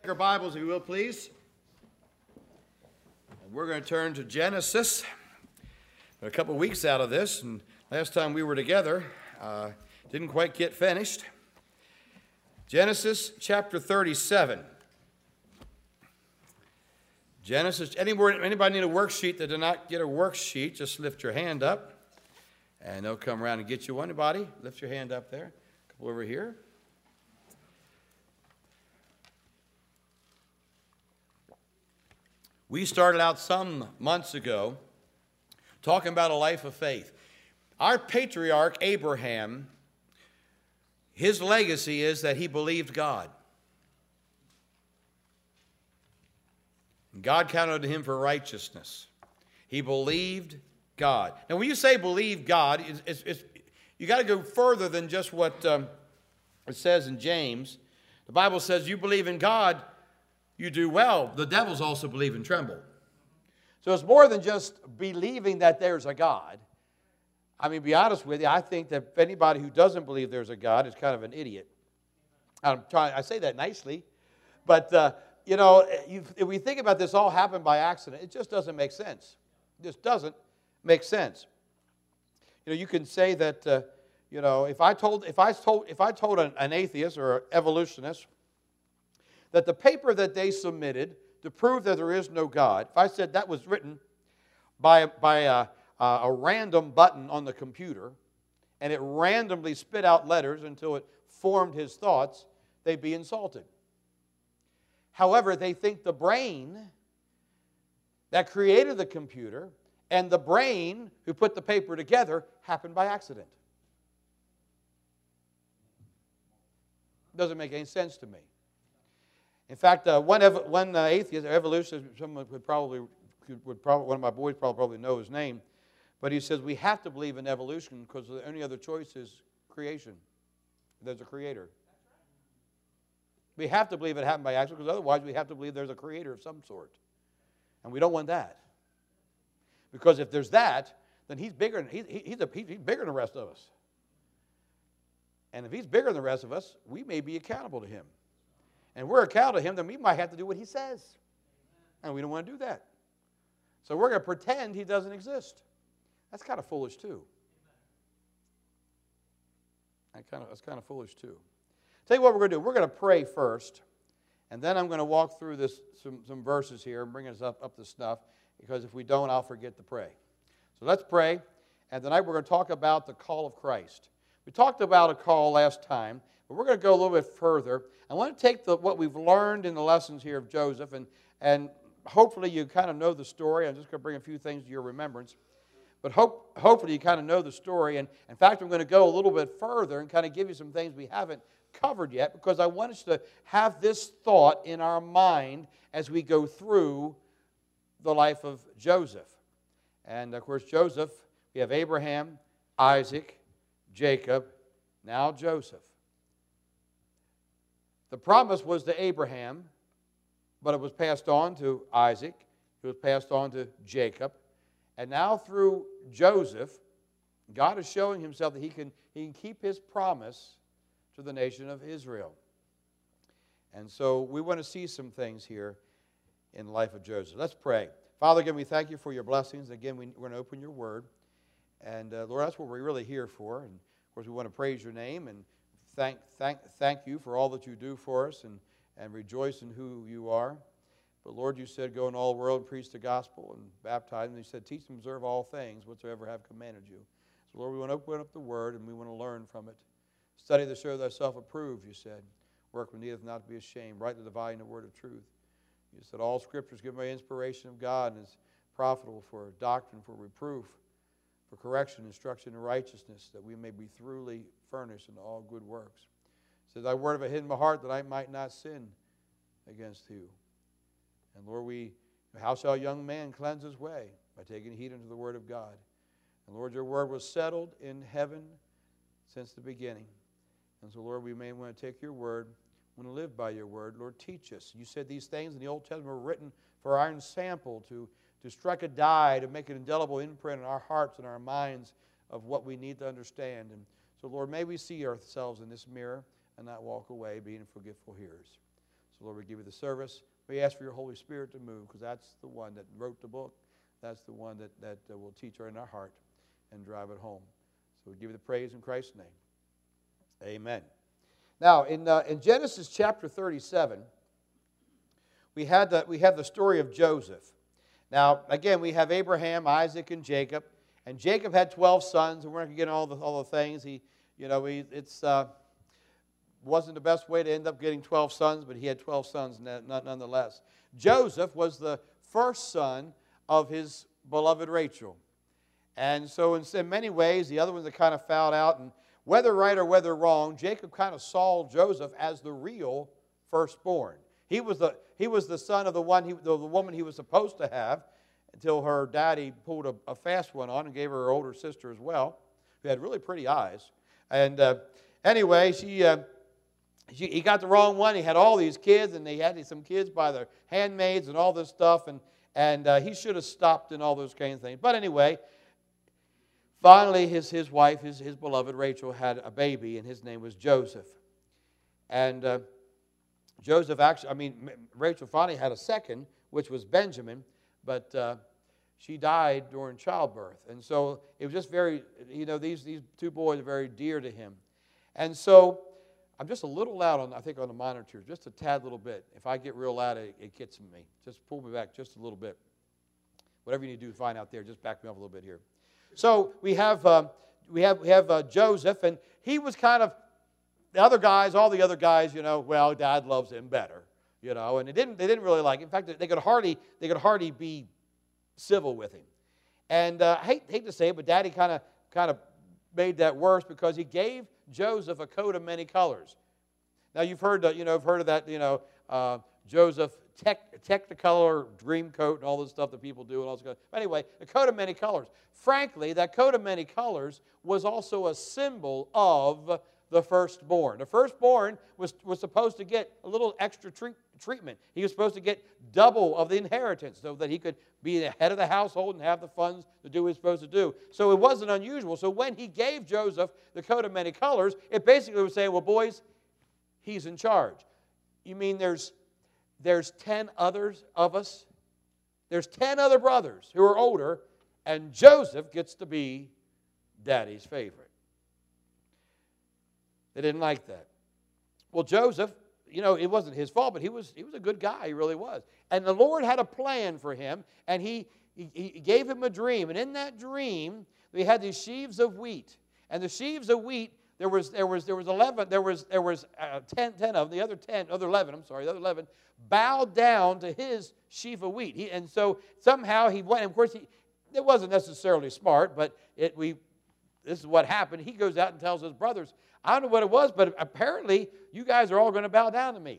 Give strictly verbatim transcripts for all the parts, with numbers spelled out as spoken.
Your Bibles, if you will, please. And we're going to turn to Genesis. A couple weeks out of this, and last time we were together, uh, didn't quite get finished. Genesis chapter thirty-seven. Genesis. Anybody, anybody need a worksheet that did not get a worksheet? Just lift your hand up, and they'll come around and get you one. Anybody? Lift your hand up there. A couple over here. We started out some months ago talking about a life of faith. Our patriarch, Abraham, his legacy is that he believed God. God counted to him for righteousness. He believed God. Now, when you say believe God, it's, it's, it's, you got to go further than just what um, it says in James. The Bible says you believe in God, you do well. The devils also believe and tremble. So it's more than just believing that there's a God. I mean, to be honest with you, I think that anybody who doesn't believe there's a God is kind of an idiot. I'm trying. I say that nicely, but uh, you know, you, if we think about this, all happened by accident. It just doesn't make sense. It just doesn't make sense. You know, you can say that. Uh, you know, if I told, if I told, if I told an, an atheist or an evolutionist that the paper that they submitted to prove that there is no God, if I said that was written by, by a, a random button on the computer, and it randomly spit out letters until it formed his thoughts, they'd be insulted. However, they think the brain that created the computer and the brain who put the paper together happened by accident. Doesn't make any sense to me. In fact, uh, one, ev- one uh, atheist, evolutionist, someone would probably, would probably, one of my boys probably, probably know his name, but he says we have to believe in evolution because the only other choice is creation. There's a creator. We have to believe it happened by accident because otherwise we have to believe there's a creator of some sort. And we don't want that. Because if there's that, then he's bigger, he, he, he's, a, he's bigger than the rest of us. And if he's bigger than the rest of us, we may be accountable to him. And we're accountable to him, then we might have to do what he says. And we don't want to do that. So we're going to pretend he doesn't exist. That's kind of foolish too. That kind of, that's kind of foolish too. Tell you what we're going to do. We're going to pray first. And then I'm going to walk through this some, some verses here and bring us up, up to snuff. Because if we don't, I'll forget to pray. So let's pray. And tonight we're going to talk about the call of Christ. We talked about a call last time. But we're going to go a little bit further. I want to take the, what we've learned in the lessons here of Joseph, and, and hopefully you kind of know the story. I'm just going to bring a few things to your remembrance. But hope, hopefully you kind of know the story. And in fact, I'm going to go a little bit further and kind of give you some things we haven't covered yet, because I want us to have this thought in our mind as we go through the life of Joseph. And of course, Joseph, we have Abraham, Isaac, Jacob, now Joseph. The promise was to Abraham, but it was passed on to Isaac. It was passed on to Jacob. And now through Joseph, God is showing himself that he can, he can keep his promise to the nation of Israel. And so we want to see some things here in the life of Joseph. Let's pray. Father, again, we thank you for your blessings. Again, we, we're going to open your word. And uh, Lord, that's what we're really here for. And of course, we want to praise your name and Thank, thank, thank you for all that you do for us and, and rejoice in who you are. But Lord, you said, go in all the world and preach the gospel and baptize them. And you said, teach them to observe all things whatsoever have commanded you. So Lord, we want to open up the word and we want to learn from it. Study to show thyself approved, you said. Work with needeth not to be ashamed. Rightly dividing the word of truth. You said, all scriptures given by inspiration of God and is profitable for doctrine, for reproof, for correction, instruction, and righteousness, that we may be thoroughly furnished in all good works. It says, thy word have I hid in my heart that I might not sin against you. And Lord, we, how shall a young man cleanse his way? By taking heed unto the word of God. And Lord, your word was settled in heaven since the beginning. And so, Lord, we may want to take your word, want to live by your word. Lord, teach us. You said these things in the Old Testament were written for our ensample, to to strike a die, to make an indelible imprint in our hearts and our minds of what we need to understand. And so, Lord, may we see ourselves in this mirror and not walk away being forgetful hearers. So, So, Lord, we give you the service. We ask for your Holy Spirit to move, because that's the one that wrote the book. That's the one that, that uh, will teach her in our heart and drive it home. So we give you the praise in Christ's name. Amen. Now, in, uh, in Genesis chapter thirty-seven, we, had the, we have the story of Joseph. Now, again, we have Abraham, Isaac, and Jacob. And Jacob had twelve sons, and we're not going to get all the, all the things. He, you know, he, it's uh, wasn't the best way to end up getting twelve sons, but he had twelve sons nonetheless. Joseph was the first son of his beloved Rachel. And so in many ways, the other ones that kind of fouled out, and whether right or whether wrong, Jacob kind of saw Joseph as the real firstborn. He was the, he was the son of the, one he, the, the woman he was supposed to have, until her daddy pulled a, a fast one on and gave her her older sister as well, who had really pretty eyes. And uh, anyway, she, uh, she, he got the wrong one. He had all these kids, and they had some kids by their handmaids and all this stuff, and, and uh, he should have stopped in all those kinds of things. But anyway, finally, his, his wife, his, his beloved Rachel, had a baby, and his name was Joseph. And uh, Joseph actually, I mean, Rachel finally had a second, which was Benjamin, but uh, she died during childbirth. And so it was just very, you know, these, these two boys are very dear to him. And so I'm just a little loud, on, I think, on the monitor, just a tad little bit. If I get real loud, it, it gets me. Just pull me back just a little bit. Whatever you need to do to find out there, just back me up a little bit here. So we have um, we have we have uh, Joseph, and he was kind of the other guys. All the other guys, you know, well, Dad loves him better, you know, and they didn't they didn't really like him. In fact, they could hardly they could hardly be civil with him. And uh, I hate hate to say it, but Daddy kind of kind of made that worse, because he gave Joseph a coat of many colors. Now you've heard you know you've heard of that you know uh, Joseph tech, Technicolor dream coat and all this stuff that people do and all this stuff. But anyway, a coat of many colors. Frankly, that coat of many colors was also a symbol of the firstborn. The firstborn was, was supposed to get a little extra treat, treatment. He was supposed to get double of the inheritance, so that he could be the head of the household and have the funds to do what he was supposed to do. So it wasn't unusual. So when he gave Joseph the coat of many colors, it basically was saying, well, boys, he's in charge. You mean there's, there's ten others of us? There's ten other brothers who are older, and Joseph gets to be Daddy's favorite. They didn't like that. Well, Joseph, you know, it wasn't his fault, but he was, he was a good guy. He really was. And the Lord had a plan for him, and he, he, he gave him a dream. And in that dream, we had these sheaves of wheat. And the sheaves of wheat, there was, there was, there was eleven, there was, there was uh, ten, ten of them. The other ten, other eleven, I'm sorry, the other eleven, bowed down to his sheaf of wheat. He, and so somehow he went, and of course, he, it wasn't necessarily smart, but it, we, this is what happened. He goes out and tells his brothers, I don't know what it was, but apparently you guys are all going to bow down to me.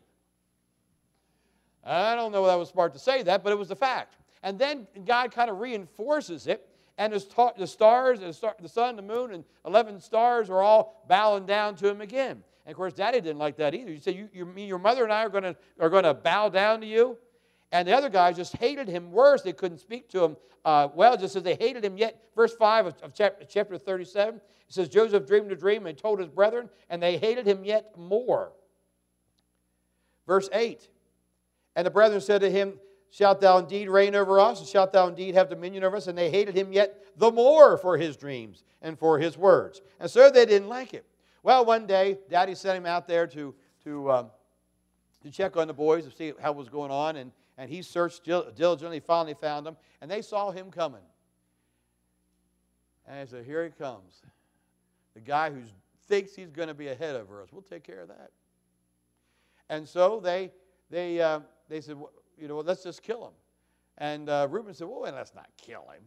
I don't know whether that was smart to say that, but it was the fact. And then God kind of reinforces it, and the stars, the sun, the moon, and eleven stars are all bowing down to him again. And of course, Daddy didn't like that either. He said, you, you, your mother and I are going to are going to bow down to you? And the other guys just hated him worse. They couldn't speak to him uh, well, just as they hated him yet. Verse five of, of chapter, chapter thirty-seven, it says, Joseph dreamed a dream and told his brethren, and they hated him yet more. Verse eight, and the brethren said to him, shalt thou indeed reign over us, and shalt thou indeed have dominion over us? And they hated him yet the more for his dreams and for his words. And so they didn't like it. Well, one day, Daddy sent him out there to, to, um, to check on the boys to see how it was going on, and And he searched diligently, finally found them, and they saw him coming. And he said, here he comes. The guy who thinks he's going to be ahead of us. We'll take care of that. And so they they uh, they said, well, you know, let's just kill him. And uh, Reuben said, well, let's not kill him.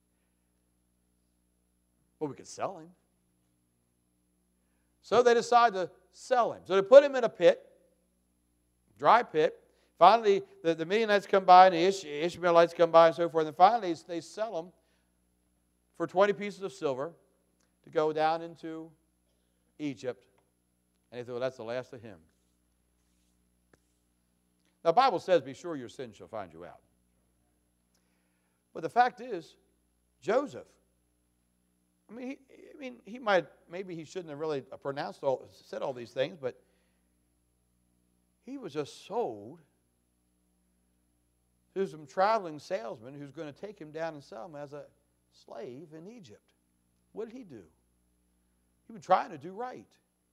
Well, we could sell him. So they decided to sell him. So they put him in a pit, dry pit. Finally, the, the Midianites come by, and the Ish, Ishmaelites come by, and so forth. And finally, they sell him for twenty pieces of silver to go down into Egypt. And they thought, well, that's the last of him. Now, the Bible says, be sure your sin shall find you out. But the fact is, Joseph, I mean, he, I mean, he might, maybe he shouldn't have really pronounced all, said all these things, but he was just sold to some traveling salesman who's going to take him down and sell him as a slave in Egypt. What did he do? He was trying to do right.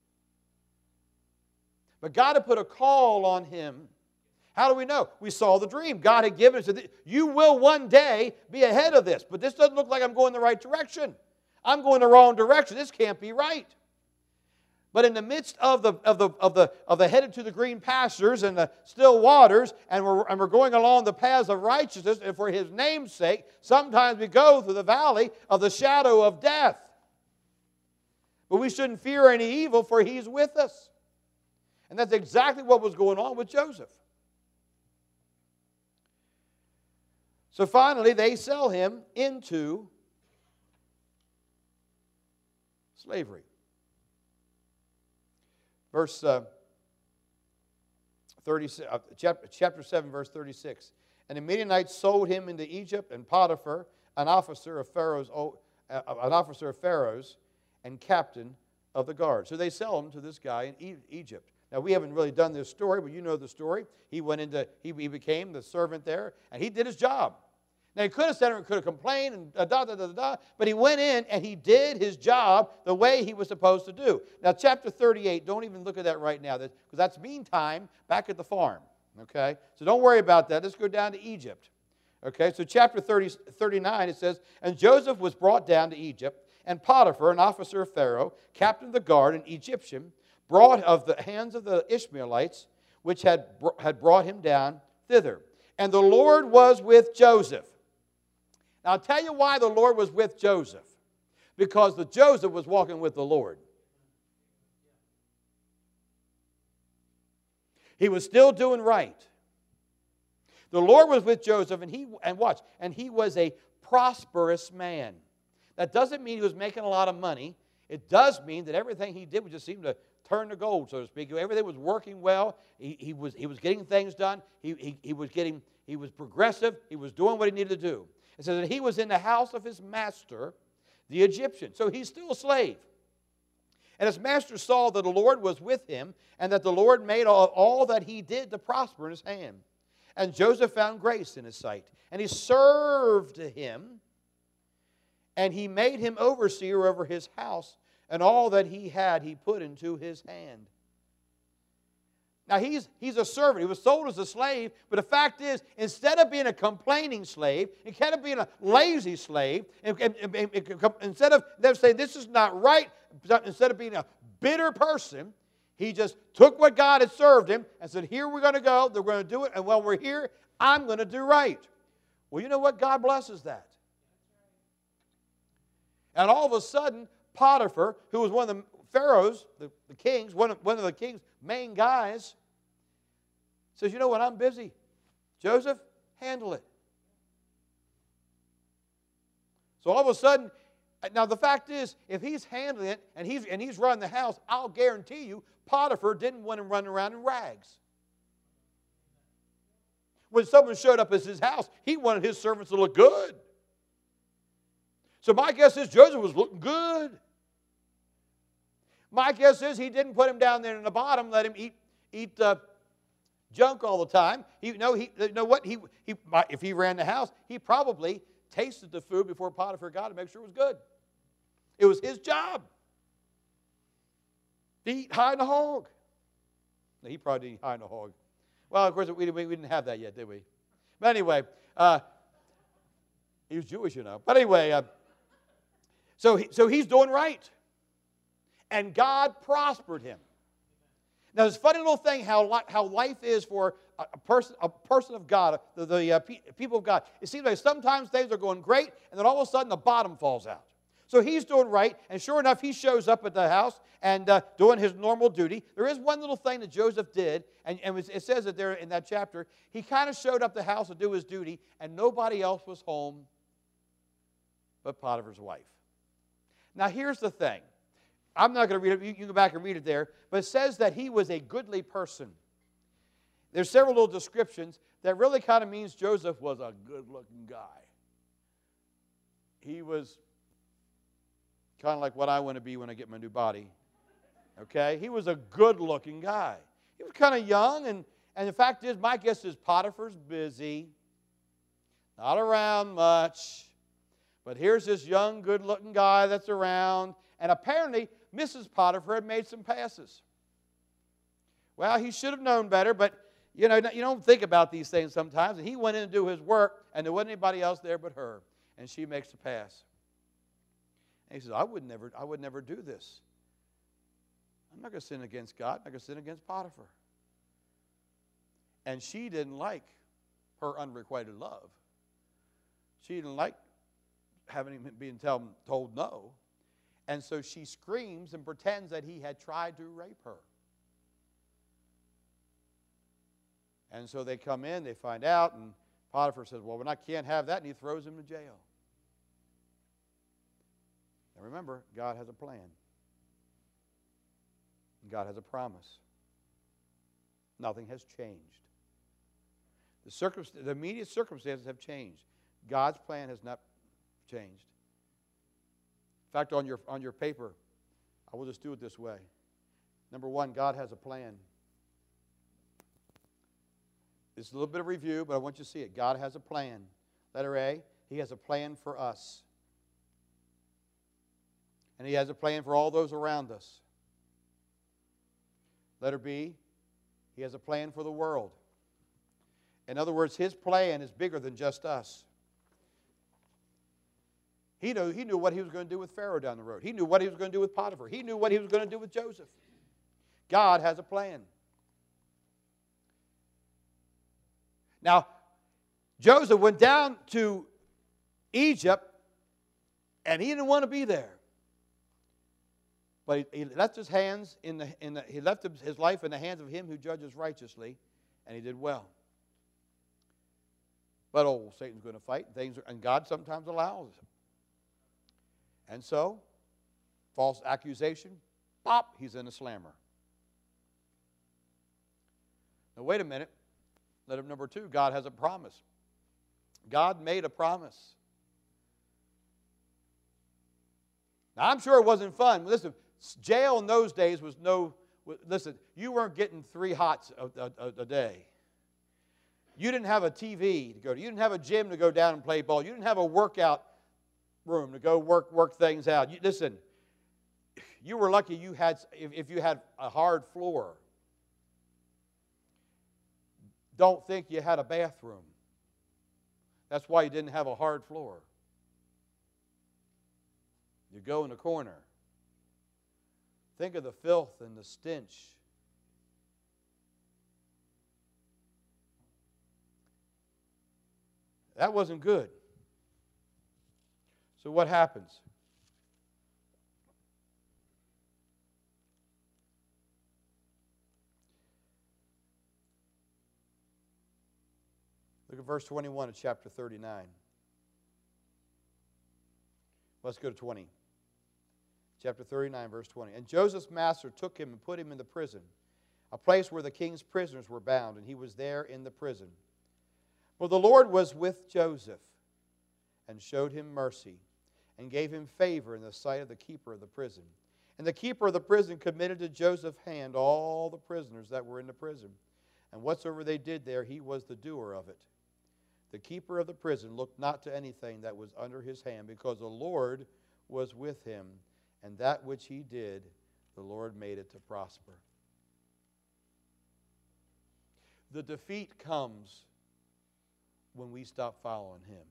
But God had put a call on him. How do we know? We saw the dream. God had given us, said, you will one day be ahead of this, but this doesn't look like I'm going the right direction. I'm going the wrong direction. This can't be right. But in the midst of the, of the, of the, of the headed to the green pastures and the still waters, and we're, and we're going along the paths of righteousness, and for His name's sake, sometimes we go through the valley of the shadow of death. But we shouldn't fear any evil, for He's with us. And that's exactly what was going on with Joseph. So finally, they sell him into slavery. Verse uh, thirty, uh, chapter, chapter seven, verse thirty-six. And the Midianites sold him into Egypt, and Potiphar, an officer of Pharaoh's, uh, an officer of Pharaoh's, and captain of the guard. So they sell him to this guy in Egypt. Now, we haven't really done this story, but you know the story. He went into, he, he became the servant there, and he did his job. Now, he could have said it, could have complained, and da, da, da, da, da, but he went in and he did his job the way he was supposed to do. Now, chapter thirty-eight, don't even look at that right now, because that's meantime back at the farm, okay? So don't worry about that. Let's go down to Egypt, okay? So chapter thirty, thirty-nine, it says, and Joseph was brought down to Egypt, and Potiphar, an officer of Pharaoh, captain of the guard, an Egyptian, brought of the hands of the Ishmaelites, which had, had brought him down thither. And the Lord was with Joseph. Now, I'll tell you why the Lord was with Joseph. Because the Joseph was walking with the Lord. He was still doing right. The Lord was with Joseph, and he, and watch, and he was a prosperous man. That doesn't mean he was making a lot of money. It does mean that everything he did would just seem to turn to gold, so to speak. Everything was working well. He, he, was, he was getting things done. He, he, he, was getting, he was progressive. He was doing what he needed to do. It says that he was in the house of his master, the Egyptian. So he's still a slave. And his master saw that the Lord was with him, and that the Lord made all, all that he did to prosper in his hand. And Joseph found grace in his sight. And he served him, and he made him overseer over his house, and all that he had he put into his hand. Now, he's, he's a servant. He was sold as a slave, but the fact is, instead of being a complaining slave, instead of being a lazy slave, instead of them saying, this is not right, instead of being a bitter person, he just took what God had served him and said, here we're going to go, they're going to do it, and while we're here, I'm going to do right. Well, you know what? God blesses that. And all of a sudden, Potiphar, who was one of the Pharaoh's, the, the kings, one of, one of the king's main guys, says, you know what, I'm busy. Joseph, handle it. So all of a sudden, now the fact is, if he's handling it and he's, and he's running the house, I'll guarantee you Potiphar didn't want him running around in rags. When someone showed up at his house, he wanted his servants to look good. So my guess is Joseph was looking good. My guess is he didn't put him down there in the bottom, let him eat eat uh, junk all the time. He, no, he, you know what? He, he, if he ran the house, he probably tasted the food before Potiphar got it to make sure it was good. It was his job to eat high in the hog. No, he probably didn't eat high in the hog. Well, of course, we, we didn't have that yet, did we? But anyway, uh, he was Jewish, you know. But anyway, uh, so, he, so he's doing right. And God prospered him. Now, it's a funny little thing how, how life is for a, a, person, a person of God, the, the uh, pe people of God. It seems like sometimes things are going great, and then all of a sudden the bottom falls out. So he's doing right, and sure enough, he shows up at the house and uh, doing his normal duty. There is one little thing that Joseph did, and, and it says it there in that chapter. He kind of showed up at the house to do his duty, and nobody else was home but Potiphar's wife. Now, here's the thing. I'm not going to read it. You can go back and read it there. But it says that he was a goodly person. There's several little descriptions that really kind of means Joseph was a good-looking guy. He was kind of like what I want to be when I get my new body. Okay? He was a good-looking guy. He was kind of young, and, And the fact is, my guess is Potiphar's busy, not around much. But here's this young, good-looking guy that's around. And apparently, Missus Potiphar had made some passes. Well, he should have known better, but you know, you don't think about these things sometimes. And he went in to do his work, and there wasn't anybody else there but her. And she makes a pass. And he says, I would never, I would never do this. I'm not going to sin against God. I'm not going to sin against Potiphar. And she didn't like her unrequited love. She didn't like having him being tell, told no. And so she screams and pretends that he had tried to rape her. And so they come in, they find out, and Potiphar says, well, I can't have that, and he throws him to jail. Now remember, God has a plan. God has a promise. Nothing has changed. The, circumst- the immediate circumstances have changed. God's plan has not changed. In fact, on your, on your paper, I will just do it this way. Number one, God has a plan. It's a little bit of review, but I want you to see it. God has a plan. Letter A, He has a plan for us. And He has a plan for all those around us. Letter B, He has a plan for the world. In other words, His plan is bigger than just us. He knew, he knew what He was going to do with Pharaoh down the road. He knew what He was going to do with Potiphar. He knew what He was going to do with Joseph. God has a plan. Now, Joseph went down to Egypt, and he didn't want to be there. But he, he left his hands in the, in the he left his life in the hands of Him who judges righteously, and he did well. But oh, Satan's going to fight, things are, and God sometimes allows it. And so, false accusation, pop, he's in a slammer. Now wait a minute. Letter number two, God has a promise. God made a promise. Now, I'm sure it wasn't fun. Listen, jail in those days was no, listen, you weren't getting three hots a, a, a day. You didn't have a T V to go to. You didn't have a gym to go down and play ball. You didn't have a workout room to go work work things out. You, listen, you were lucky you had, if, if you had a hard floor. Don't think you had a bathroom. That's why you didn't have a hard floor. You go in the corner. Think of the filth and the stench. That wasn't good. So what happens? Look at verse twenty-one of chapter thirty-nine. Let's go to twenty. Chapter thirty-nine, verse twenty. And Joseph's master took him and put him in the prison, a place where the king's prisoners were bound, and he was there in the prison. For the Lord was with Joseph and showed him mercy and gave him favor in the sight of the keeper of the prison. And the keeper of the prison committed to Joseph's hand all the prisoners that were in the prison. And whatsoever they did there, he was the doer of it. The keeper of the prison looked not to anything that was under his hand, because the Lord was with him, and that which he did, the Lord made it to prosper. The defeat comes when we stop following Him.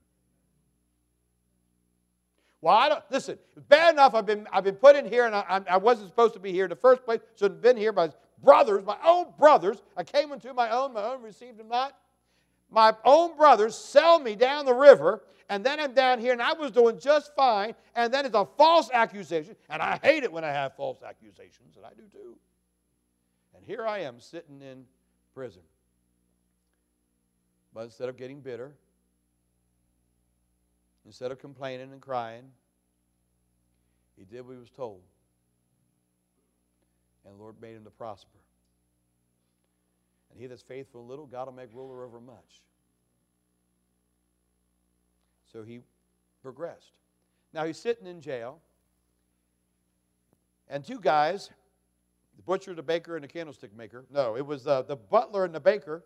Well, I don't, listen, it's bad enough I've been, I've been put in here, and I, I wasn't supposed to be here in the first place. Shouldn't have been here. My brothers, my own brothers, I came unto my own, my own received Him not. My own brothers sell me down the river, and then I'm down here, and I was doing just fine, and then it's a false accusation, and I hate it when I have false accusations, and I do too. And here I am sitting in prison. But instead of getting bitter, instead of complaining and crying, he did what he was told. And the Lord made him to prosper. And he that's faithful in little, God will make ruler over much. So he progressed. Now he's sitting in jail. And two guys The butcher, the baker, and the candlestick maker. No, it was uh, the butler and the baker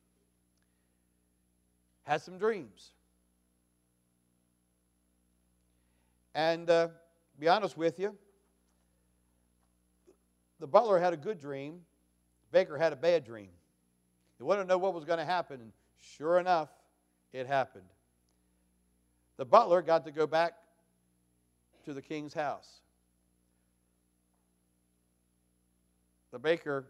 had some dreams. And uh, to be honest with you, the butler had a good dream. The baker had a bad dream. He wanted to know what was going to happen, and sure enough, it happened. The butler got to go back to the king's house. The baker,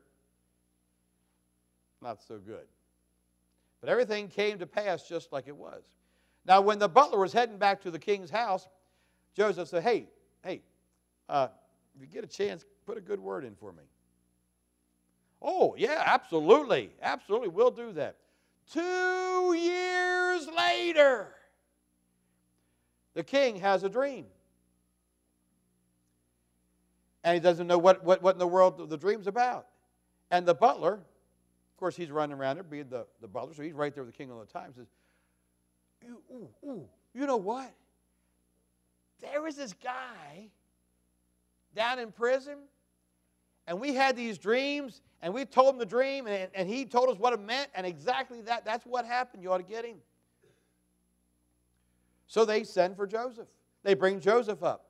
not so good. But everything came to pass just like it was. Now, when the butler was heading back to the king's house, Joseph said, hey, hey, uh, if you get a chance, put a good word in for me. Oh, yeah, absolutely. Absolutely, we'll do that. Two years later, the king has a dream. And he doesn't know what, what, what in the world the dream's about. And the butler, of course, he's running around there, being the, the butler, so he's right there with the king all the time, says, ooh, ooh, you know what? There was this guy down in prison, and we had these dreams, and we told him the dream, and, and he told us what it meant, and exactly that, that's what happened. You ought to get him. So they send for Joseph. They bring Joseph up.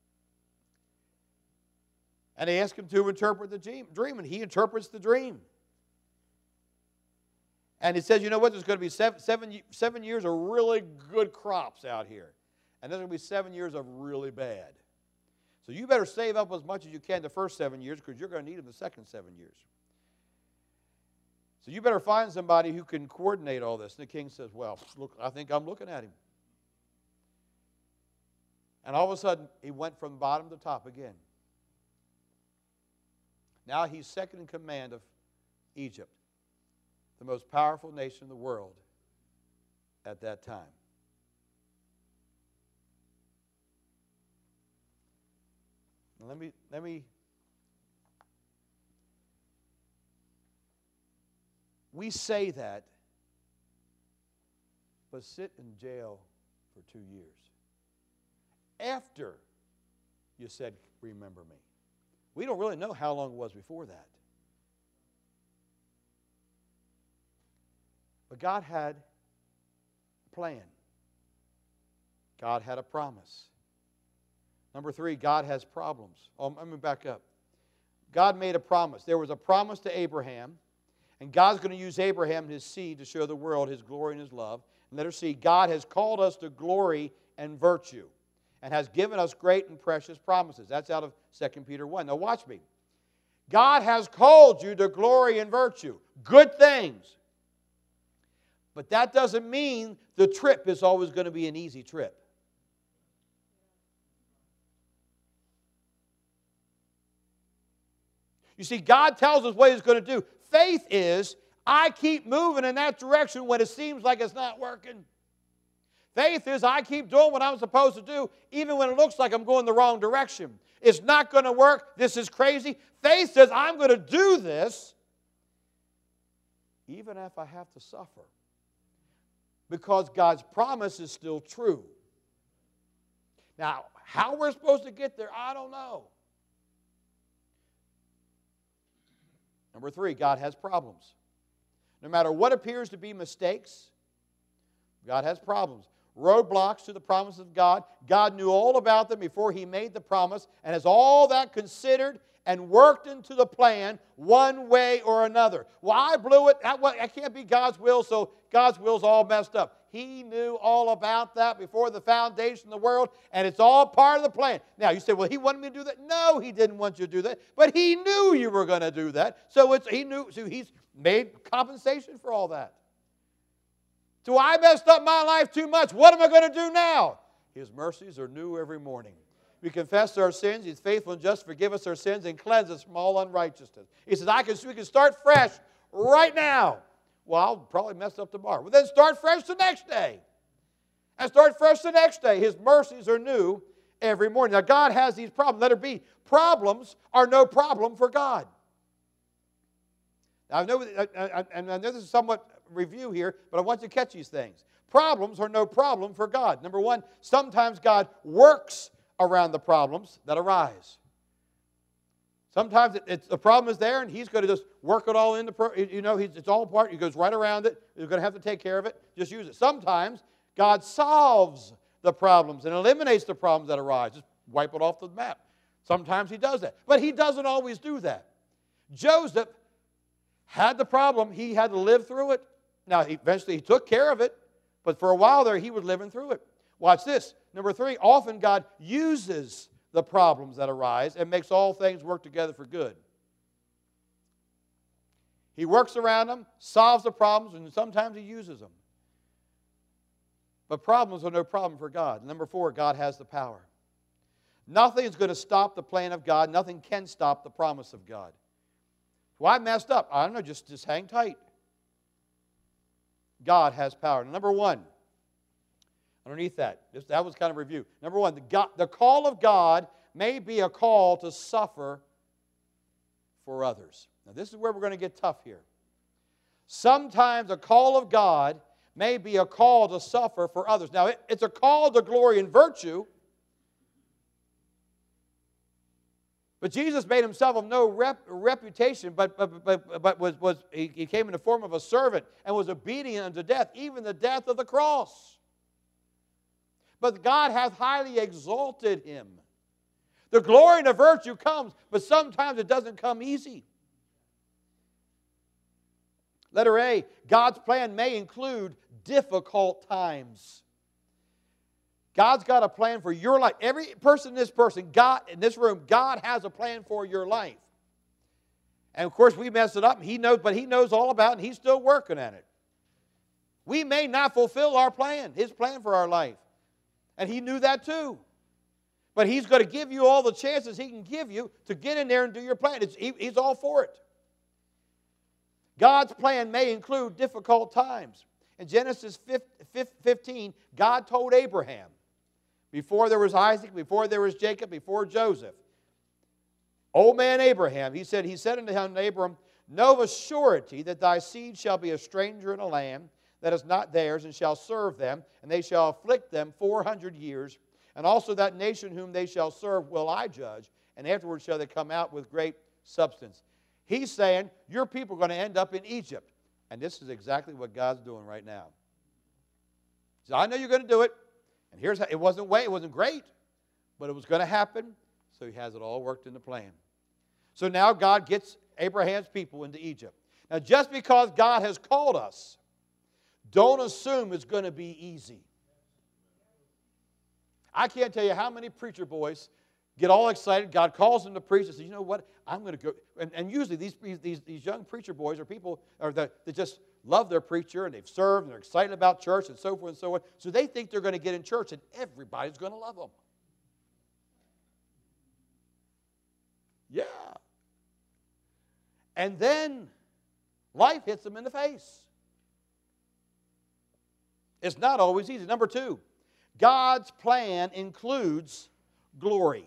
And they ask him to interpret the dream, and he interprets the dream. And he says, you know what, there's going to be seven, seven, seven years of really good crops out here. And there's going to be seven years of really bad. So you better save up as much as you can the first seven years because you're going to need them the second seven years. So you better find somebody who can coordinate all this. And the king says, well, look, I think I'm looking at him. And all of a sudden, he went from bottom to top again. Now he's second in command of Egypt, the most powerful nation in the world at that time. Now let me, let me, we say that, but sit in jail for two years. After you said, remember me. We don't really know how long it was before that. But God had a plan. God had a promise. Number three, God has problems. Oh, let me back up. God made a promise. There was a promise to Abraham, and God's going to use Abraham and his seed to show the world his glory and his love. And let us see, God has called us to glory and virtue, and has given us great and precious promises. That's out of Second Peter one. Now watch me. God has called you to glory and virtue. Good things. But that doesn't mean the trip is always going to be an easy trip. You see, God tells us what He's going to do. Faith is, I keep moving in that direction when it seems like it's not working. Faith is, I keep doing what I'm supposed to do, even when it looks like I'm going the wrong direction. It's not going to work. This is crazy. Faith says, I'm going to do this, even if I have to suffer. Because God's promise is still true. Now, how we're supposed to get there, I don't know. Number three, God has problems. No matter what appears to be mistakes, God has problems. Roadblocks to the promise of God. God knew all about them before He made the promise and has all that considered and worked into the plan one way or another. Well, I blew it. That, that can't be God's will, so God's will's all messed up. He knew all about that before the foundation of the world, and it's all part of the plan. Now, you say, well, He wanted me to do that. No, He didn't want you to do that, but He knew you were going to do that. So it's, He knew, so He's made compensation for all that. So I messed up my life too much. What am I going to do now? His mercies are new every morning. We confess our sins. He's faithful and just to forgive us our sins and cleanse us from all unrighteousness. He says, I can, we can start fresh right now. Well, I'll probably mess up tomorrow. Well, then start fresh the next day. And start fresh the next day. His mercies are new every morning. Now, God has these problems. Let it be. Problems are no problem for God. Now, I know, and I know this is somewhat review here, but I want you to catch these things. Problems are no problem for God. Number one, sometimes God works around the problems that arise. Sometimes it, it's, the problem is there, and he's going to just work it all in. The pro, you know, he's, it's all part. He goes right around it. You're going to have to take care of it. Just use it. Sometimes God solves the problems and eliminates the problems that arise. Just wipe it off the map. Sometimes he does that. But he doesn't always do that. Joseph had the problem. He had to live through it. Now, he, eventually he took care of it. But for a while there, he was living through it. Watch this. Number three, often God uses the problems that arise and makes all things work together for good. He works around them, solves the problems, and sometimes he uses them. But problems are no problem for God. Number four, God has the power. Nothing is going to stop the plan of God. Nothing can stop the promise of God. Well, I messed up. I don't know, just, just hang tight. God has power. Number one, underneath that, just, that was kind of review. Number one, the, God, the call of God may be a call to suffer for others. Now, this is where we're going to get tough here. Sometimes a call of God may be a call to suffer for others. Now, it, it's a call to glory and virtue, but Jesus made himself of no rep, reputation, but, but, but, but was, was, he, he came in the form of a servant and was obedient unto death, even the death of the cross. But God hath highly exalted him. The glory and the virtue comes, but sometimes it doesn't come easy. Letter A, God's plan may include difficult times. God's got a plan for your life. Every person in this person, God, in this room, God has a plan for your life. And of course, we mess it up, and He knows, but He knows all about it, and He's still working at it. We may not fulfill our plan, His plan for our life. And He knew that too. But He's going to give you all the chances He can give you to get in there and do your plan. It's, he, he's all for it. God's plan may include difficult times. In Genesis fifteen, God told Abraham, before there was Isaac, before there was Jacob, before Joseph, old man Abraham, he said, he said unto him, Abram, know of a surety that thy seed shall be a stranger in a land that is not theirs, and shall serve them, and they shall afflict them four hundred years. And also that nation whom they shall serve will I judge, and afterwards shall they come out with great substance. He's saying, your people are going to end up in Egypt. And this is exactly what God's doing right now. He said, I know you're going to do it. And here's how, it wasn't way, it wasn't great, but it was going to happen. So He has it all worked in the plan. So now God gets Abraham's people into Egypt. Now just because God has called us, don't assume it's going to be easy. I can't tell you how many preacher boys get all excited. God calls them to preach and says, you know what, I'm going to go. And, and usually these, these, these young preacher boys are people are that, that just love their preacher, and they've served, and they're excited about church, and so forth and so on. So they think they're going to get in church, and everybody's going to love them. Yeah. And then life hits them in the face. It's not always easy. Number two, God's plan includes glory.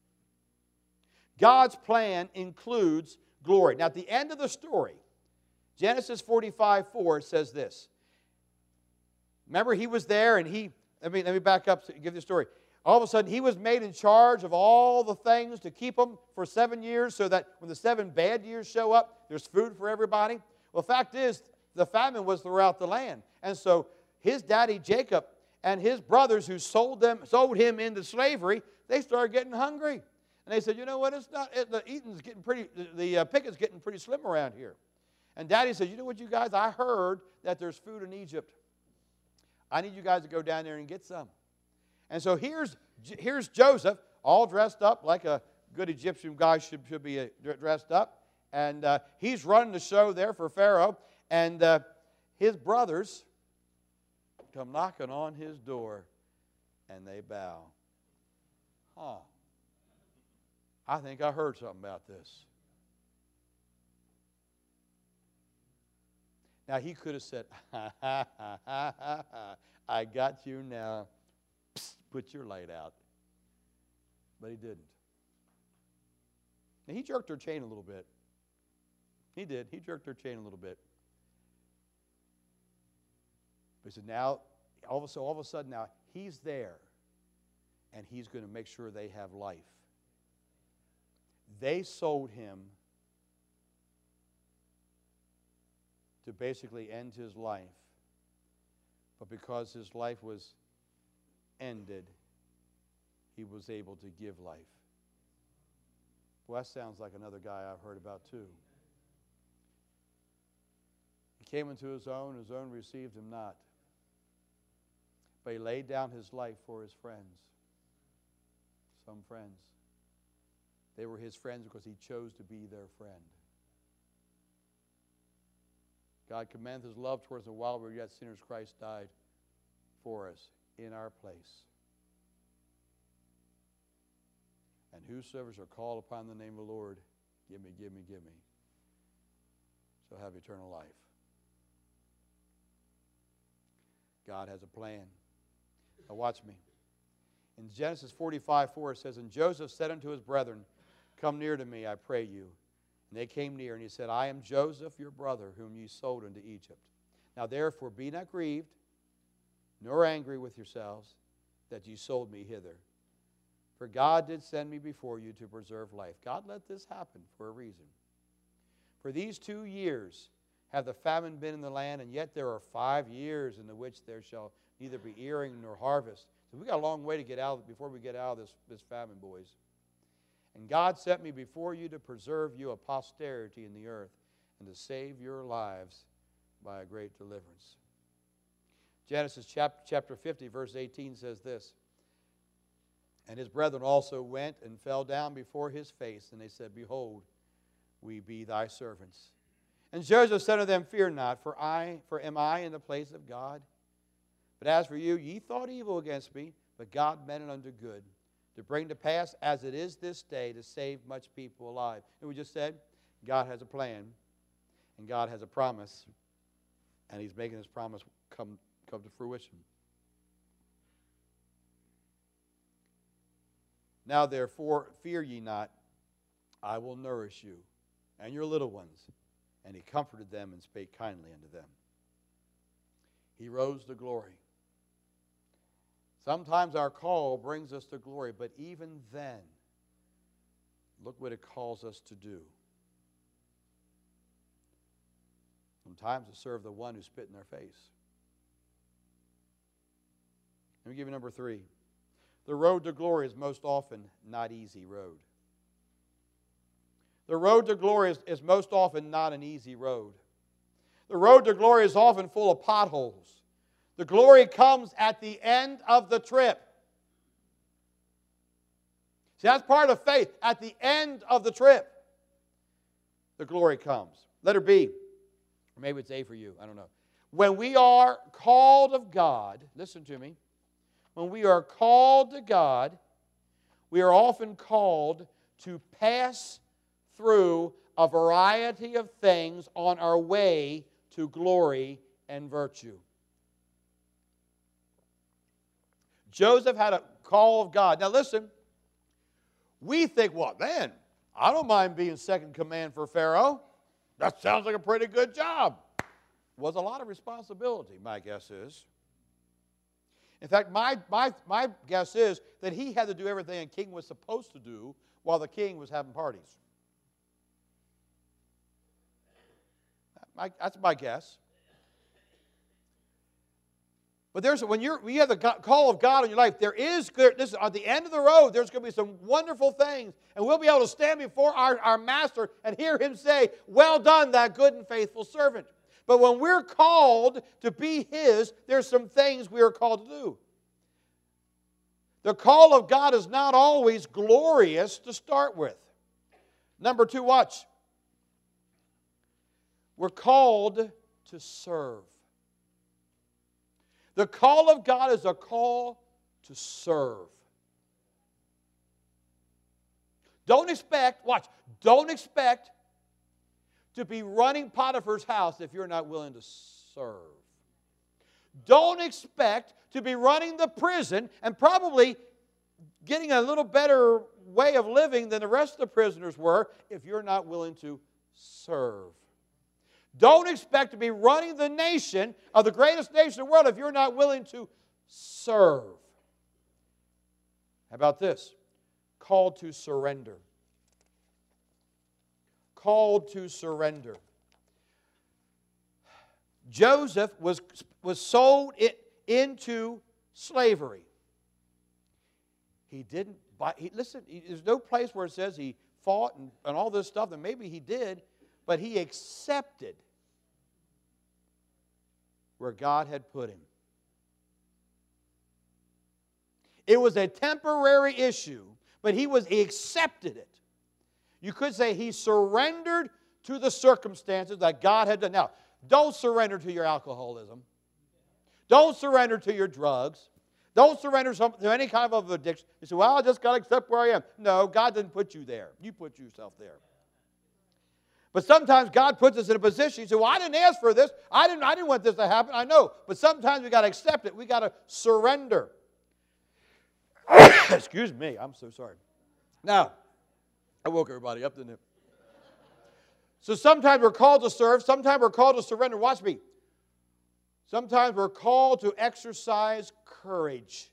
God's plan includes glory. Now, at the end of the story, Genesis forty-five four says this. Remember, he was there, and he, let me, let me back up to give you the story. All of a sudden, he was made in charge of all the things to keep them for seven years so that when the seven bad years show up, there's food for everybody. Well, the fact is, the famine was throughout the land. And so his daddy, Jacob, and his brothers who sold them, sold him into slavery, they started getting hungry. And they said, you know what, it's not, it, the eating's getting pretty, the, the uh, picking's getting pretty slim around here. And Daddy said, you know what, you guys, I heard that there's food in Egypt. I need you guys to go down there and get some. And so here's, here's Joseph, all dressed up like a good Egyptian guy should, should be uh, dressed up. And uh, he's running the show there for Pharaoh. And uh, his brothers come knocking on his door, and they bow. Huh. I think I heard something about this. Now, he could have said, ha, ha, ha, ha, ha, ha. I got you now. Psst, put your light out. But he didn't. Now, he jerked her chain a little bit. He did. He jerked her chain a little bit. But he said, now, all of a, so all of a sudden now, he's there, and he's going to make sure they have life. They sold him to basically end his life. But because his life was ended, he was able to give life. Well, that sounds like another guy I've heard about too. He came into his own, his own received him not. But he laid down his life for his friends. Some friends. They were his friends because he chose to be their friend. God commendeth his love towards us, while we were yet sinners, Christ died for us in our place. And whosoever shall call upon the name of the Lord, give me, give me, give me, shall have eternal life. God has a plan. Now watch me. In Genesis forty-five four it says, And Joseph said unto his brethren, Come near to me, I pray you. And they came near, and he said, I am Joseph, your brother, whom ye sold into Egypt. Now therefore be not grieved, nor angry with yourselves, that ye sold me hither. For God did send me before you to preserve life. God let this happen for a reason. For these two years have the famine been in the land, and yet there are five years in the which there shall neither be earing nor harvest. So we've got a long way to get out before we get out of this, this famine, boys. And God sent me before you to preserve you a posterity in the earth, and to save your lives by a great deliverance. Genesis chapter fifty, verse eighteen says this, And his brethren also went and fell down before his face, and they said, Behold, we be thy servants. And Joseph said to them, Fear not, for I, for am I in the place of God? But as for you, ye thought evil against me, but God meant it unto good, to bring to pass as it is this day, to save much people alive. And we just said, God has a plan, and God has a promise, and he's making this promise come, come to fruition. Now therefore, fear ye not, I will nourish you, and your little ones. And he comforted them and spake kindly unto them. He rose to glory. Sometimes our call brings us to glory, but even then, look what it calls us to do. Sometimes to serve the one who spit in their face. Let me give you number three. The road to glory is most often not easy road. The road to glory is, is most often not an easy road. The road to glory is often full of potholes. The glory comes at the end of the trip. See, that's part of faith. At the end of the trip, the glory comes. Letter B, or maybe it's A for you, I don't know. When we are called of God, listen to me, when we are called to God, we are often called to pass through a variety of things on our way to glory and virtue. Joseph had a call of God. Now listen, we think, well, man, I don't mind being second command for Pharaoh. That sounds like a pretty good job. Was a lot of responsibility, my guess is. In fact, my, my, my guess is that he had to do everything a king was supposed to do while the king was having parties. My, that's my guess. But there's when you're when you have the call of God in your life, there is this at the end of the road. There's going to be some wonderful things, and we'll be able to stand before our, our Master and hear Him say, "Well done, thou good and faithful servant." But when we're called to be His, there's some things we are called to do. The call of God is not always glorious to start with. Number two, watch. We're called to serve. The call of God is a call to serve. Don't expect, watch, don't expect to be running Potiphar's house if you're not willing to serve. Don't expect to be running the prison and probably getting a little better way of living than the rest of the prisoners were if you're not willing to serve. Don't expect to be running the nation of the greatest nation in the world if you're not willing to serve. How about this? Called to surrender. called to surrender. Joseph was, was sold it into slavery. He didn't buy, he, listen, he, there's no place where it says he fought and, and all this stuff, and maybe he did, but he accepted where God had put him. It was a temporary issue, but he was he accepted it. You could say he surrendered to the circumstances that God had done. Now, don't surrender to your alcoholism. Don't surrender to your drugs. Don't surrender to any kind of addiction. You say, well, I just got to accept where I am. No, God didn't put you there. You put yourself there. But sometimes God puts us in a position. You say, well, I didn't ask for this. I didn't, I didn't want this to happen. I know. But sometimes we've got to accept it. We've got to surrender. Excuse me. I'm so sorry. Now, I woke everybody up, didn't it? So sometimes we're called to serve. Sometimes we're called to surrender. Watch me. Sometimes we're called to exercise courage.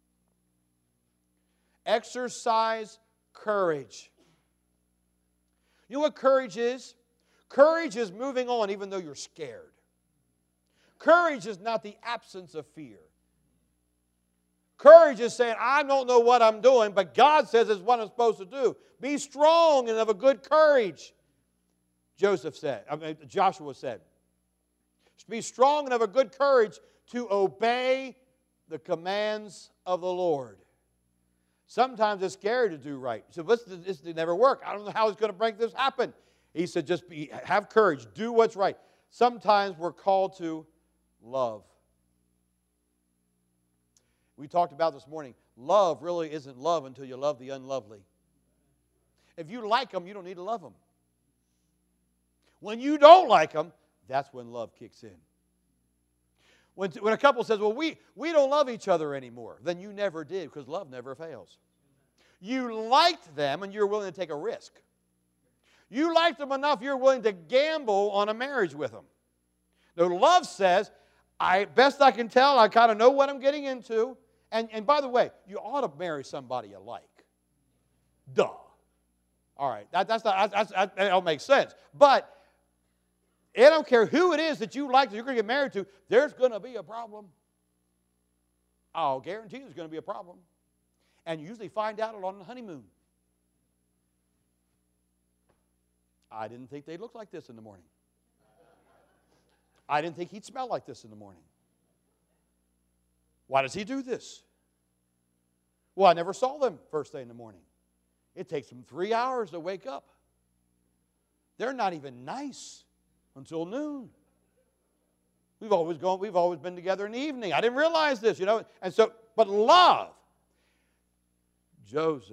Exercise courage. You know what courage is? Courage is moving on even though you're scared. Courage is not the absence of fear. Courage is saying, I don't know what I'm doing, but God says it's what I'm supposed to do. Be strong and of a good courage. Joseph said, I mean, Joshua said, be strong and of a good courage to obey the commands of the Lord. Sometimes it's scary to do right. He said, this, this will never work. I don't know how it's going to make this happen. He said, just be, have courage. Do what's right. Sometimes we're called to love. We talked about this morning, love really isn't love until you love the unlovely. If you like them, you don't need to love them. When you don't like them, that's when love kicks in. When, when a couple says, well, we, we don't love each other anymore, then you never did, because love never fails. You liked them and you're willing to take a risk. You liked them enough you're willing to gamble on a marriage with them. Now, love says, I best I can tell, I kind of know what I'm getting into. And, and by the way, you ought to marry somebody you like. Duh. All right, that, that's not, that's, that don't make sense. But I don't care who it is that you like that you're going to get married to, there's going to be a problem. I'll guarantee there's going to be a problem. And you usually find out on the honeymoon. I didn't think they'd look like this in the morning. I didn't think he'd smell like this in the morning. Why does he do this? Well, I never saw them first thing in the morning. It takes them three hours to wake up. They're not even nice until noon. We've always gone, we've always been together in the evening. I didn't realize this, you know. And so, but love. Joseph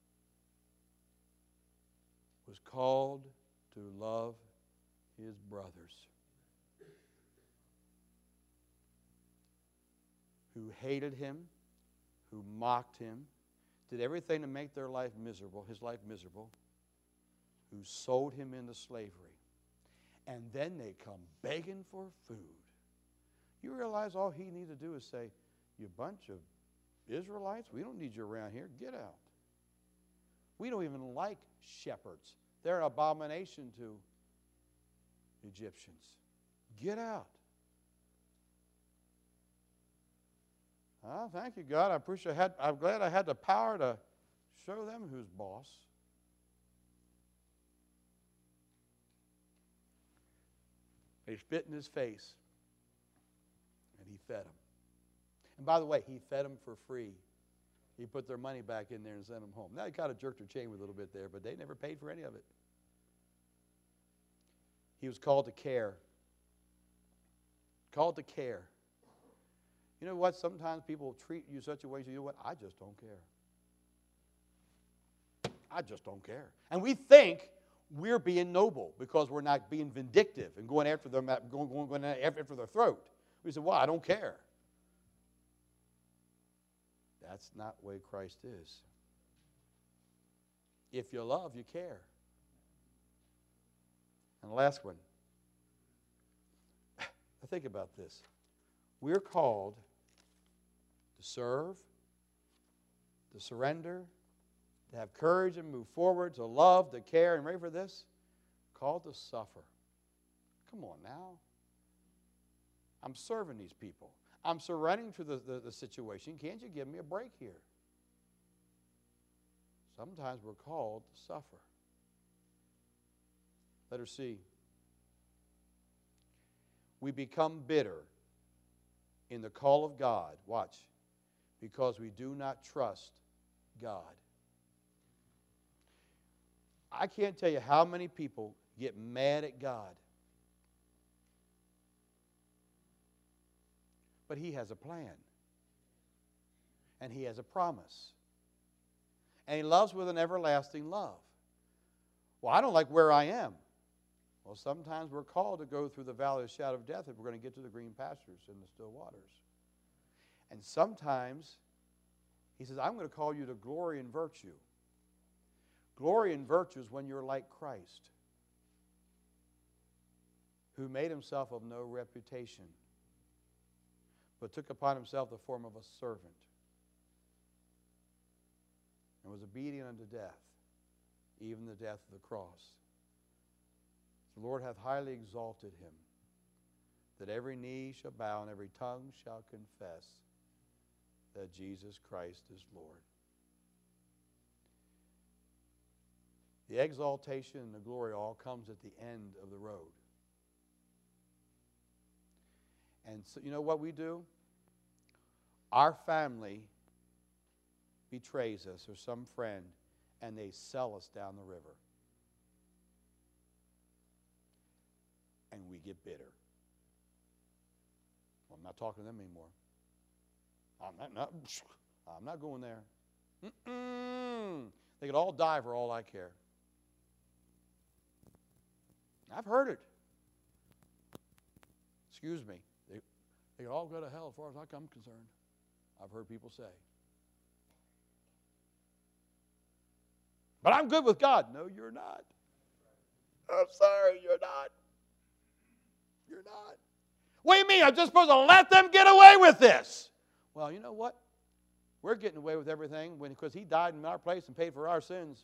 was called to love his brothers, who hated him, who mocked him, did everything to make their life miserable, his life miserable, who sold him into slavery. And then they come begging for food. You realize all he needs to do is say, you bunch of Israelites, we don't need you around here. Get out. We don't even like shepherds. They're an abomination to Egyptians. Get out. Oh, thank you, God. I appreciate I had, I'm glad I had the power to show them who's boss. They spit in his face, and he fed them. And by the way, he fed them for free. He put their money back in there and sent them home. Now, he kind of jerked their chain with a little bit there, but they never paid for any of it. He was called to care. Called to care. You know what? Sometimes people treat you such a way, you know what? I just don't care. I just don't care. And we think we're being noble because we're not being vindictive and going after them, going, going, going after their throat. We say, well, I don't care. That's not the way Christ is. If you love, you care. And the last one. Think about this. We're called to serve, to surrender, to have courage and move forward, to love, to care, and ready for this? called to suffer. Come on now. I'm serving these people. I'm surrendering to the, the, the situation. Can't you give me a break here? Sometimes we're called to suffer. Letter C. We become bitter in the call of God. Watch. Because we do not trust God. I can't tell you how many people get mad at God. But He has a plan. And He has a promise. And He loves with an everlasting love. Well, I don't like where I am. Well, sometimes we're called to go through the valley of the shadow of death if we're going to get to the green pastures and the still waters. And sometimes He says, I'm going to call you to glory and virtue. Glory and virtue is when you're like Christ, who made Himself of no reputation, but took upon Himself the form of a servant, and was obedient unto death, even the death of the cross. The Lord hath highly exalted Him, that every knee shall bow and every tongue shall confess that Jesus Christ is Lord. The exaltation and the glory all comes at the end of the road. And so, you know what we do? Our family betrays us, or some friend, and they sell us down the river. And we get bitter. Well, I'm not talking to them anymore. I'm not, not, I'm not going there. Mm-mm. They could all die for all I care. I've heard it. Excuse me. They, they could all go to hell as far as I'm concerned. I've heard people say. But I'm good with God. No, you're not. I'm sorry, you're not. You're not. What do you mean? I'm just supposed to let them get away with this? Well, you know what? We're getting away with everything when, because He died in our place and paid for our sins.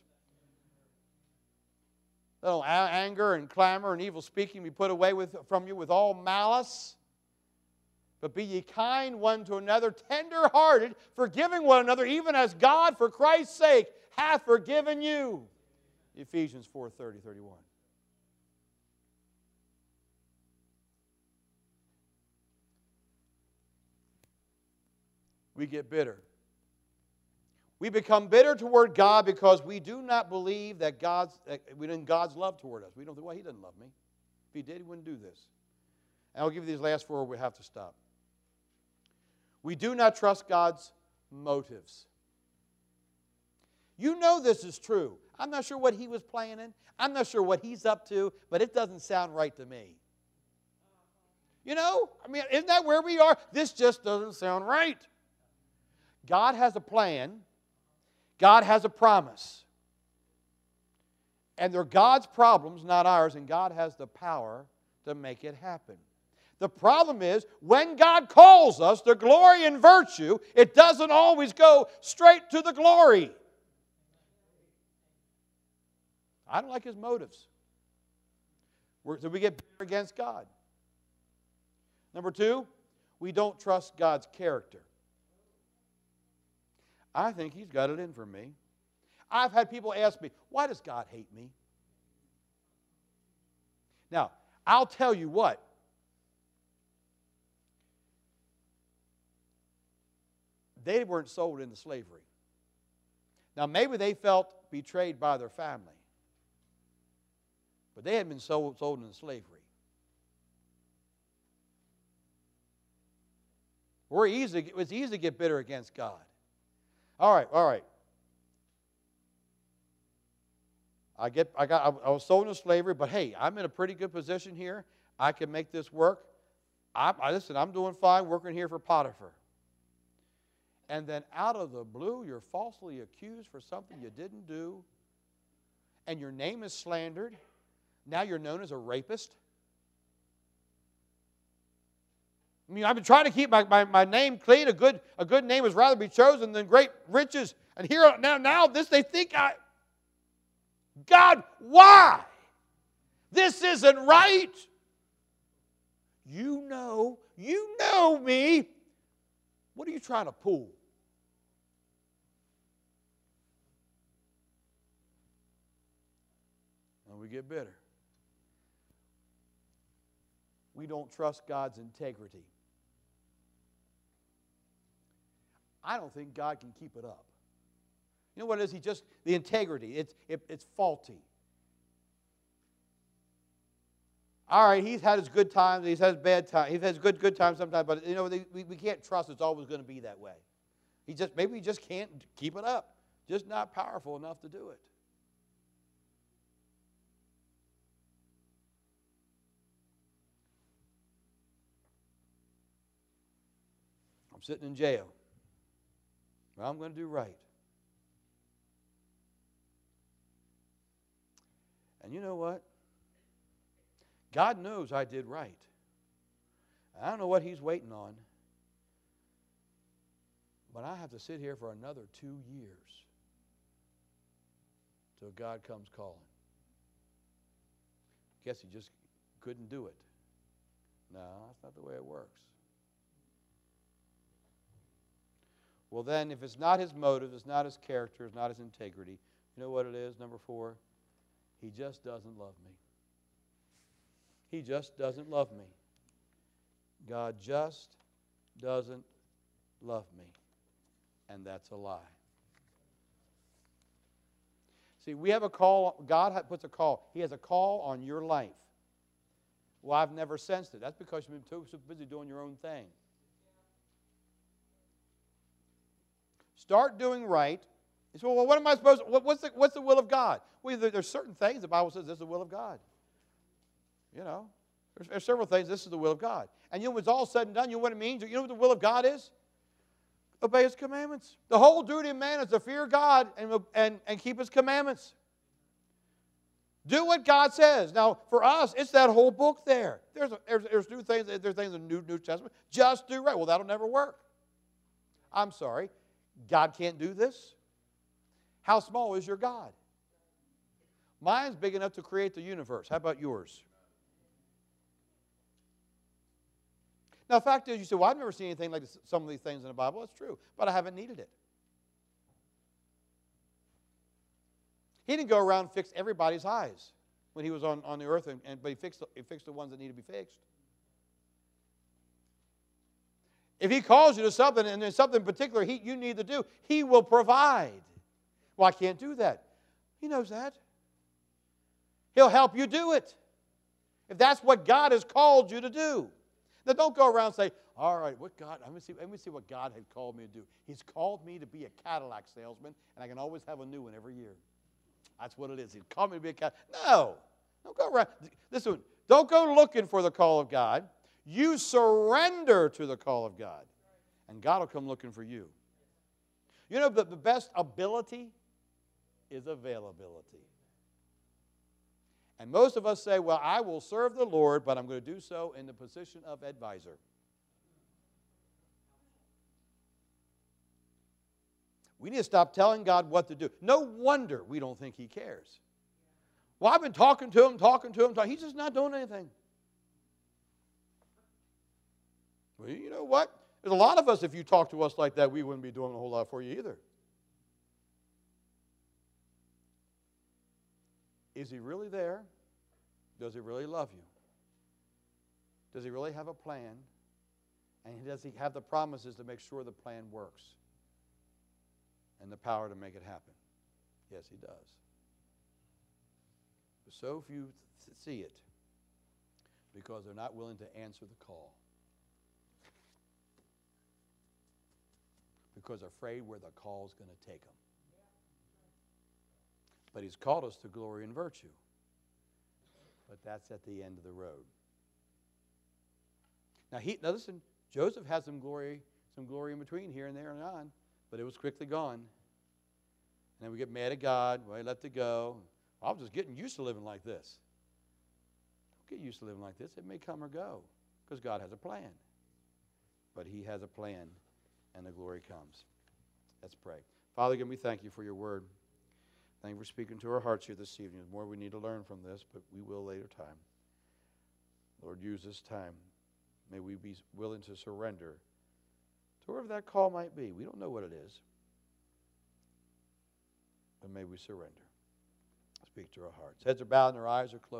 Little anger and clamor and evil speaking be put away with, from you with all malice. But be ye kind one to another, tender-hearted, forgiving one another, even as God, for Christ's sake, hath forgiven you. Ephesians four thirty, thirty-one. We get bitter. We become bitter toward God because we do not believe that God's, in God's love toward us. We don't think, well, He doesn't love me. If He did, He wouldn't do this. And I'll give you these last four, we have to stop. We do not trust God's motives. You know this is true. I'm not sure what He was planning. I'm not sure what He's up to, but it doesn't sound right to me. You know, I mean, isn't that where we are? This just doesn't sound right. God has a plan. God has a promise. And they're God's problems, not ours, and God has the power to make it happen. The problem is, when God calls us to glory and virtue, it doesn't always go straight to the glory. I don't like His motives. We're, so we get bitter against God. Number two, we don't trust God's character. I think He's got it in for me. I've had people ask me, why does God hate me? Now, I'll tell you what. They weren't sold into slavery. Now, maybe they felt betrayed by their family. But they had been sold, sold into slavery. We're easy, it's easy to get bitter against God. All right, all right. I get, I got, I was sold into slavery, but hey, I'm in a pretty good position here. I can make this work. I, I listen, I'm doing fine working here for Potiphar. And then out of the blue, you're falsely accused for something you didn't do, and your name is slandered. Now you're known as a rapist. I mean, I've been trying to keep my, my, my name clean. A good, a good name is rather be chosen than great riches. And here, now, now this, they think I... God, why? This isn't right. You know, you know me. What are you trying to pull? And we get bitter. We don't trust God's integrity. I don't think God can keep it up. You know what it is? He just, the integrity, it's, it, it's faulty. All right, he's had his good times, he's had his bad times, he's had his good, good times sometimes, but you know, we, we can't trust it's always going to be that way. He just, maybe he just can't keep it up. Just not powerful enough to do it. I'm sitting in jail. Well, I'm going to do right. And you know what? God knows I did right. I don't know what He's waiting on. But I have to sit here for another two years till God comes calling. Guess He just couldn't do it. No, that's not the way it works. Well, then, if it's not His motive, it's not His character, it's not His integrity, you know what it is? Number four, He just doesn't love me. He just doesn't love me. God just doesn't love me. And that's a lie. See, we have a call. God puts a call. He has a call on your life. Well, I've never sensed it. That's because you've been too so busy doing your own thing. Start doing right. You say, well, what am I supposed to, what's the, what's the will of God? Well, there's certain things the Bible says this is the will of God. You know, there's, there's several things. This is the will of God. And you know, when it's all said and done, you know what it means? You know what the will of God is? Obey His commandments. The whole duty of man is to fear God and, and, and keep His commandments. Do what God says. Now, for us, it's that whole book there. There's, a, there's, there's new things, there's things in the New, New Testament. Just do right. Well, that'll never work. I'm sorry. God can't do this? How small is your God? Mine's big enough to create the universe. How about yours? Now, the fact is, you say, well, I've never seen anything like this, some of these things in the Bible. That's true, but I haven't needed it. He didn't go around and fix everybody's eyes when He was on, on the earth, and, and, but he fixed, he fixed the ones that need to be fixed. If He calls you to something, and there's something in particular he, you need to do, He will provide. Well, I can't do that. He knows that. He'll help you do it, if that's what God has called you to do. Now, don't go around and say, all right, what God, let me see, let me see what God had called me to do. He's called me to be a Cadillac salesman, and I can always have a new one every year. That's what it is. He's called me to be a Cadillac. No. Don't go around. Listen, don't go looking for the call of God. You surrender to the call of God, and God will come looking for you. You know, the, the best ability is availability. And most of us say, well, I will serve the Lord, but I'm going to do so in the position of advisor. We need to stop telling God what to do. No wonder we don't think He cares. Well, I've been talking to Him, talking to Him, talking. He's just not doing anything. Well, you know what? There's a lot of us, if you talk to us like that, we wouldn't be doing a whole lot for you either. Is He really there? Does He really love you? Does He really have a plan? And does He have the promises to make sure the plan works? And the power to make it happen? Yes, He does. But so few th- see it because they're not willing to answer the call. Because they're afraid where the call is going to take them. But He's called us to glory and virtue. But that's at the end of the road. Now, he, now listen, Joseph had some glory, some glory in between here and there and on, but it was quickly gone. And then we get mad at God. Well, He let it go. Well, I'm just getting used to living like this. Don't get used to living like this. It may come or go because God has a plan. But He has a plan, and the glory comes. Let's pray. Father, again, we thank You for Your word. Thank you for speaking to our hearts here this evening. There's more we need to learn from this, but we will later time. Lord, use this time. May we be willing to surrender to wherever that call might be. We don't know what it is, but may we surrender. Speak to our hearts. Heads are bowed and our eyes are closed.